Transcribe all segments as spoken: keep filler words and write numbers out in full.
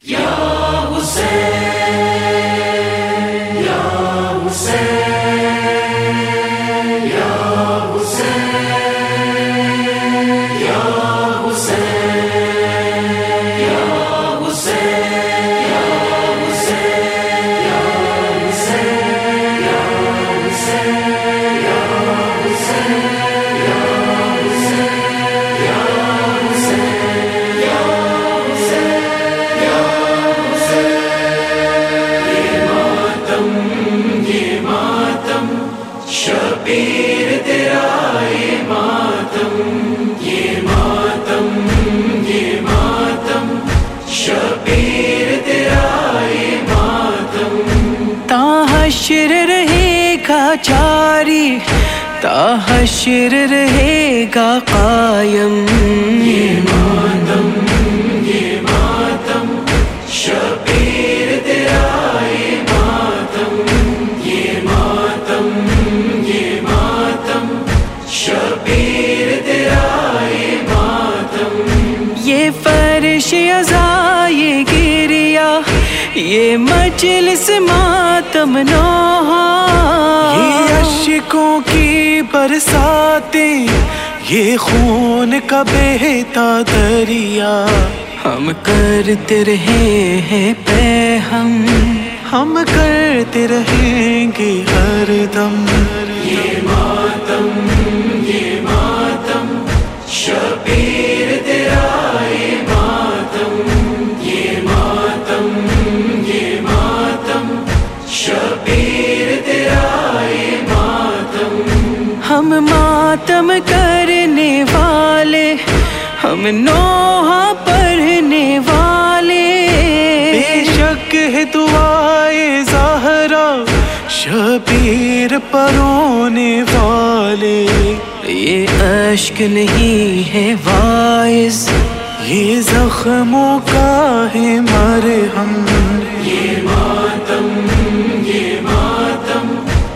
یا حسین یا حسین یا حسین یا حسین یا حسین یا حسین یا حسین یا حسین یا حسین یا حسین یا حسین یا شبیر تیرا یہ ماتم یہ ماتم یہ ماتم شبیر تیرا یہ ماتم تا حشر رہے گا جاری تا حشر رہے گا قائم یہ ماتم یہ ماتم شبیر تیرا یہ ماتم یہ ماتم شبیر تیرا یہ ماتم یہ فرش ازا یہ گریا یہ مجلس ماتم نوحہ یہ عشقوں کی برساتیں یہ خون کا بہتا دریا ہم کرتے رہے ہیں پہ ہم ہم کرتے رہیں گے ہر دم یہ ماتم یہ ماتم شبیر تیرا یہ ماتم یہ ماتم یہ ماتم شبیر تیرا یہ ماتم ہم ماتم کرنے والے ہم نوحہ پڑھنے والے بے شک ہے دعائے زہرا شبیر پر رونے والے یہ اشک نہیں ہے واعظ یہ زخموں کا ہے مرہم یہ ماتم یہ ماتم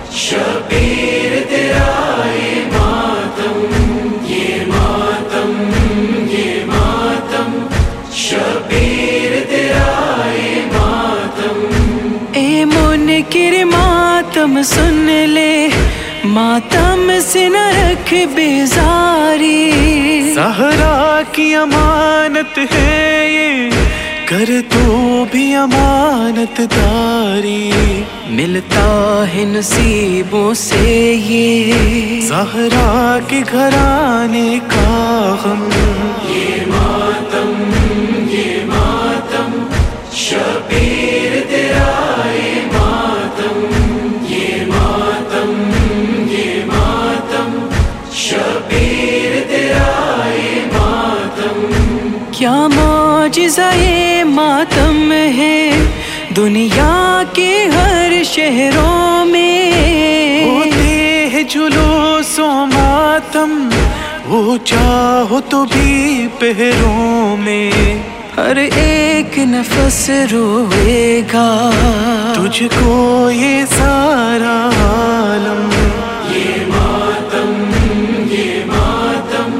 شبیر تیرا یہ ماتم یہ ماتم یہ ماتم شبیر تیرا یہ ماتم اے منکر ماتم سن لے ماتم سے نہ رکھ بیزاری زہرا کی امانت ہے یہ کر تو بھی امانت داری ملتا ہے نصیبوں سے یہ زہرا کے گھرانے کا غم یہ ماتم یہ ماتم شبیر تیرا یہ ماتم یہ ماتم یہ ماتم شبیر تیرا یہ ماتم کیا معجزہ یہ ماتم ہے دنیا کے ہر شہروں میں ہوتے ہیں جلوس و ماتم وہ چاہو تو بھی پہروں میں ہر ایک نفس روئے گا تجھ کو یہ سارا عالم یہ ماتم یہ ماتم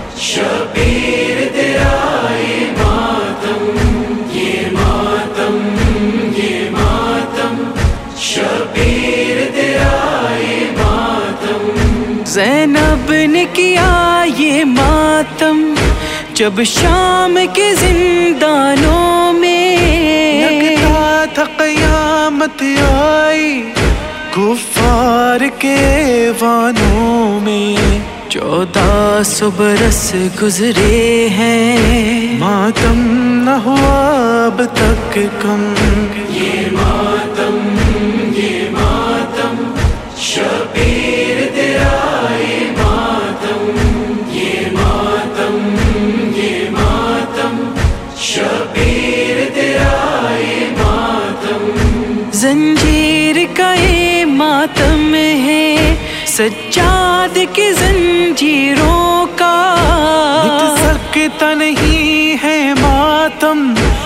شبیر تیرا یہ ماتم یہ ماتم یہ ماتم شبیر تیرا یہ ماتم زینب نے کیا یہ ماتم جب شام کے زندانوں میں لگتا تھا قیامت آئی کفار کے ایوانوں میں چودہ سو برس گزرے ہیں ماتم نہ ہوا اب تک کم یہ ماتم یہ ماتم شبیر تیرا یہ ماتم یہ ماتم یہ ماتم شبیر تیرا یہ ماتم زنجیر کا یہ ماتم ہے سجاد کی زنجیروں کا مٹ سکتا نہیں ہے ماتم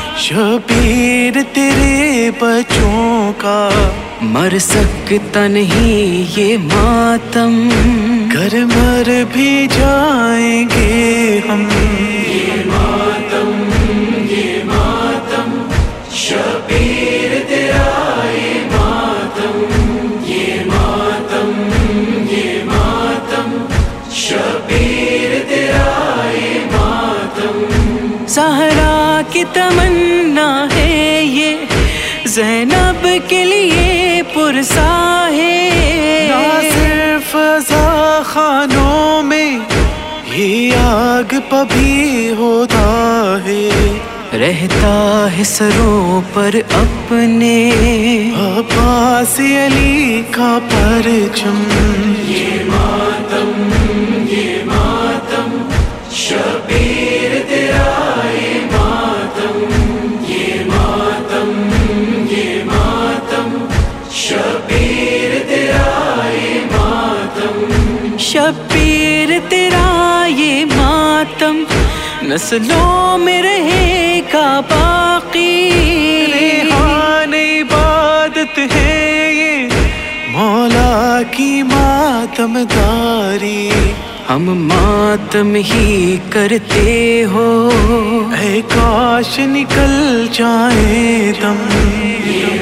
شبیر تیرے بچوں کا مر سکتا نہیں یہ ماتم گر مر بھی جائیں گے ہم یہ ماتم یہ ماتم زہرا کی تمنا ہے یہ زینب کے لیے پرسا ہے. نہ صرف رضا خانوں میں یہ آگ پہ بھی ہوتا ہے، رہتا ہے سروں پر اپنے عباس علی کا پرچم. یہ ماتم یہ ماتم شبیر تیرا یہ ماتم، یہ ماتم یہ ماتم شبیر تیرا یہ ماتم. شبیر تیرا یہ ماتم نسلوں میں رہے گا باقی. ریحان عبادت ہے یہ مولا کی ماتم داری. ہم ماتم ہی کرتے ہو، اے کاش نکل جائے دم.